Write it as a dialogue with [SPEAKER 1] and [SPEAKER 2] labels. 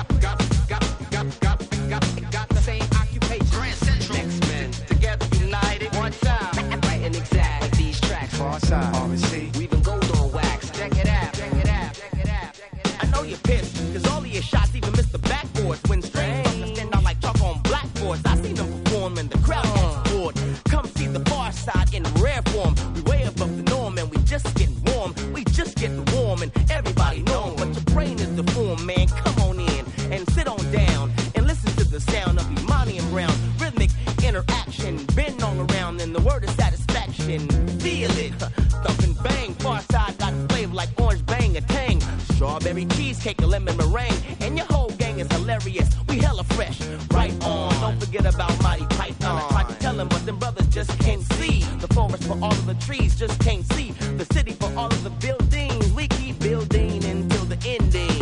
[SPEAKER 1] Got the same occupation. Grand Central. X-Men. Together united. One time. Writing exact like these tracks.
[SPEAKER 2] Far side. R&C.
[SPEAKER 1] Weaving gold on wax. Check it out. Check it out. Check it out. I know you're pissed, cause all of your shots even missed the backboards. When straight stand out like chalk on blackboards. I seen them perform and the crowd gets bored. Come see the far side in rare form. We way above the norm and we just getting warm. We just getting warm and everybody know 'em. But your brain is deformed, man. Come on in and sit on down and listen to the sound of Imani and Brown. Rhythmic interaction, been all around and the word is satisfaction. Feel it, thump and bang. Far side got a flavor like orange bang, a tang. Strawberry cheesecake, a lemon meringue, and your whole gang is hilarious. We hella fresh, right on. Don't forget about Mighty Python. I tried to tell him, but them brothers just can't see. The forest for all of the trees just can't see. The city for all of the buildings. We keep building until the ending.